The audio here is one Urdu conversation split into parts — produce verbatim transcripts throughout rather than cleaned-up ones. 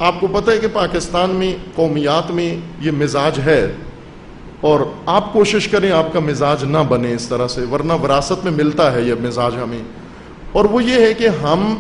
آپ کو پتہ ہے کہ پاکستان میں قومیات میں یہ مزاج ہے، اور آپ کوشش کریں آپ کا مزاج نہ بنے اس طرح سے، ورنہ وراثت میں ملتا ہے یہ مزاج ہمیں. اور وہ یہ ہے کہ ہم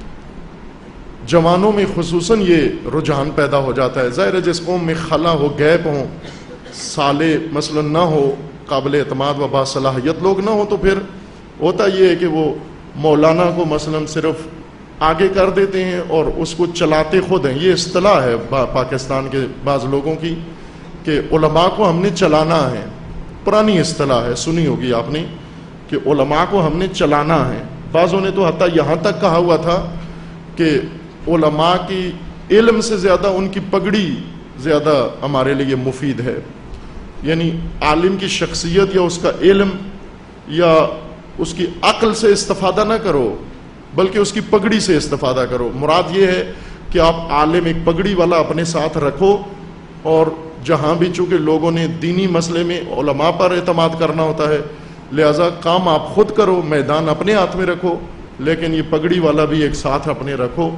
جوانوں میں خصوصاً یہ رجحان پیدا ہو جاتا ہے. ظاہر ہے جس قوم میں خلا ہو، گیپ ہوں، سالے مثلا نہ ہو، قابل اعتماد و باصلاحیت لوگ نہ ہو، تو پھر ہوتا یہ ہے کہ وہ مولانا کو مثلا صرف آگے کر دیتے ہیں اور اس کو چلاتے خود ہیں. یہ اصطلاح ہے پاکستان کے بعض لوگوں کی کہ علماء کو ہم نے چلانا ہے. پرانی اصطلاح ہے، سنی ہوگی آپ نے کہ علماء کو ہم نے چلانا ہے. بعضوں نے تو حتیٰ یہاں تک کہا ہوا تھا کہ علماء کی علم سے زیادہ ان کی پگڑی زیادہ ہمارے لیے مفید ہے. یعنی عالم کی شخصیت یا اس کا علم یا اس کی عقل سے استفادہ نہ کرو، بلکہ اس کی پگڑی سے استفادہ کرو. مراد یہ ہے کہ آپ عالم ایک پگڑی والا اپنے ساتھ رکھو، اور جہاں بھی چونکہ لوگوں نے دینی مسئلے میں علماء پر اعتماد کرنا ہوتا ہے، لہذا کام آپ خود کرو، میدان اپنے ہاتھ میں رکھو، لیکن یہ پگڑی والا بھی ایک ساتھ اپنے رکھو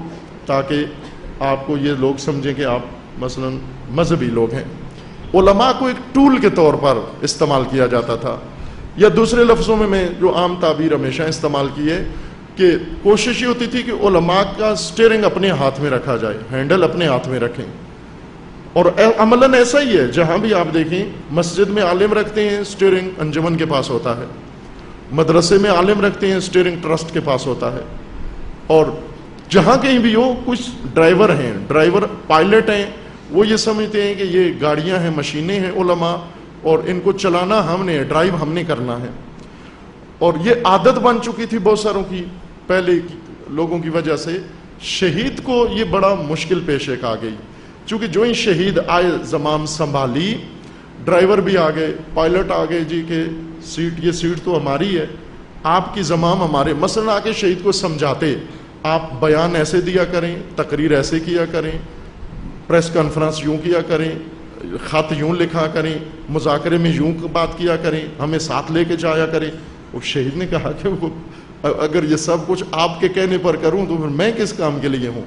تاکہ آپ کو یہ لوگ سمجھیں کہ آپ مثلا مذہبی لوگ ہیں. علماء کو ایک ٹول کے طور پر استعمال کیا جاتا تھا، یا دوسرے لفظوں میں میں جو عام تعبیر ہمیشہ استعمال کی ہے کہ کوشش یہ ہوتی تھی کہ علماء کا سٹیئرنگ اپنے ہاتھ میں رکھا جائے، ہینڈل اپنے ہاتھ میں رکھیں. اور عملاً ایسا ہی ہے، جہاں بھی آپ دیکھیں مسجد میں عالم رکھتے ہیں، سٹیئرنگ انجمن کے پاس ہوتا ہے. مدرسے میں عالم رکھتے ہیں، سٹیئرنگ ٹرسٹ کے پاس ہوتا ہے. اور جہاں کہیں بھی ہو کچھ ڈرائیور ہیں، ڈرائیور پائلٹ ہیں، وہ یہ سمجھتے ہیں کہ یہ گاڑیاں ہیں، مشینیں ہیں علماء، اور ان کو چلانا ہم نے، ڈرائیو ہم نے کرنا ہے. اور یہ عادت بن چکی تھی بہت ساروں کی پہلے لوگوں کی وجہ سے. شہید کو یہ بڑا مشکل پیش ایک آ گئی، چونکہ جو ہی شہید آئے زمام سنبھالی، ڈرائیور بھی آ گئے، پائلٹ آ گئے جی کہ سیٹ یہ سیٹ تو ہماری ہے، آپ کی زمام ہمارے. مثلا آ کے شہید کو سمجھاتے، آپ بیان ایسے دیا کریں، تقریر ایسے کیا کریں، پریس کانفرنس یوں کیا کریں، خط یوں لکھا کریں، مذاکرے میں یوں بات کیا کریں، ہمیں ساتھ لے کے جایا کریں. وہ شہید نے کہا کہ وہ اگر یہ سب کچھ آپ کے کہنے پر کروں تو پھر میں کس کام کے لیے ہوں،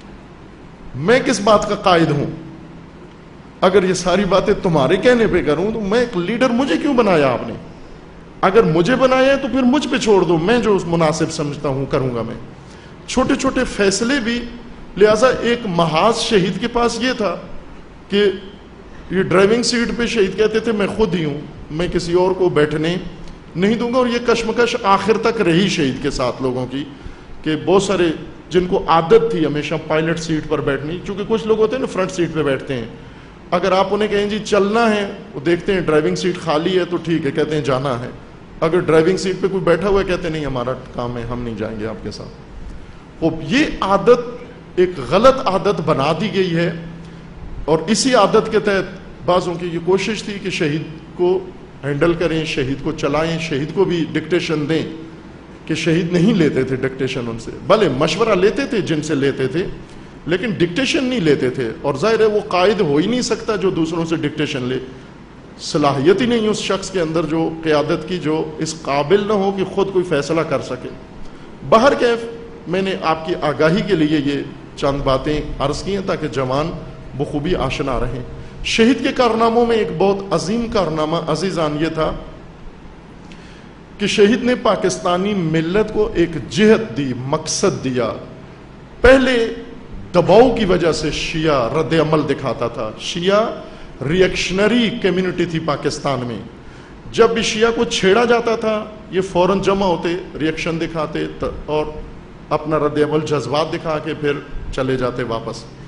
میں کس بات کا قائد ہوں؟ اگر یہ ساری باتیں تمہارے کہنے پہ کروں تو میں ایک لیڈر، مجھے کیوں بنایا آپ نے؟ اگر مجھے بنایا ہے تو پھر مجھ پہ چھوڑ دو، میں جو مناسب سمجھتا ہوں کروں گا. میں چھوٹے چھوٹے فیصلے بھی. لہذا ایک محاذ شہید کے پاس یہ تھا کہ یہ ڈرائیونگ سیٹ پہ شہید کہتے تھے میں خود ہی ہوں، میں کسی اور کو بیٹھنے نہیں دوں گا. اور یہ کشمکش آخر تک رہی شہید کے ساتھ لوگوں کی کہ بہت سارے جن کو عادت تھی ہمیشہ پائلٹ سیٹ پر بیٹھنی، چونکہ کچھ لوگ ہوتے ہیں نا فرنٹ سیٹ پہ بیٹھتے ہیں، اگر آپ انہیں کہیں جی چلنا ہے، وہ دیکھتے ہیں ڈرائیونگ سیٹ خالی ہے تو ٹھیک ہے، کہتے ہیں جانا ہے. اگر ڈرائیونگ سیٹ پہ کوئی بیٹھا ہوا ہے کہتے ہیں نہیں ہمارا کام ہے، ہم نہیں جائیں گے آپ کے ساتھ. وہ یہ عادت ایک غلط عادت بنا دی گئی ہے. اور اسی عادت کے تحت بعضوں کی یہ کوشش تھی کہ شہید کو ہینڈل کریں، شہید کو چلائیں، شہید کو بھی ڈکٹیشن دیں، کہ شہید نہیں لیتے تھے ڈکٹیشن ان سے. بھلے مشورہ لیتے تھے جن سے لیتے تھے، لیکن ڈکٹیشن نہیں لیتے تھے. اور ظاہر ہے وہ قائد ہو ہی نہیں سکتا جو دوسروں سے ڈکٹیشن لے. صلاحیت ہی نہیں اس شخص کے اندر جو قیادت کی، جو اس قابل نہ ہو کہ خود کوئی فیصلہ کر سکے. بہرکیف میں نے آپ کی آگاہی کے لیے یہ چند باتیں عرض کی ہیں تاکہ جوان بخوبی آشنا رہیں. شہید کے کارناموں میں ایک بہت عظیم کارنامہ عزیزان یہ تھا کہ شہید نے پاکستانی ملت کو ایک جہت دی، مقصد دیا. پہلے دباؤ کی وجہ سے شیعہ رد عمل دکھاتا تھا. شیعہ ریئیکشنری کمیونٹی تھی پاکستان میں. جب بھی شیعہ کو چھیڑا جاتا تھا یہ فوراً جمع ہوتے، ریئیکشن دکھاتے اور اپنا رد عمل جذبات دکھا کے پھر چلے جاتے واپس.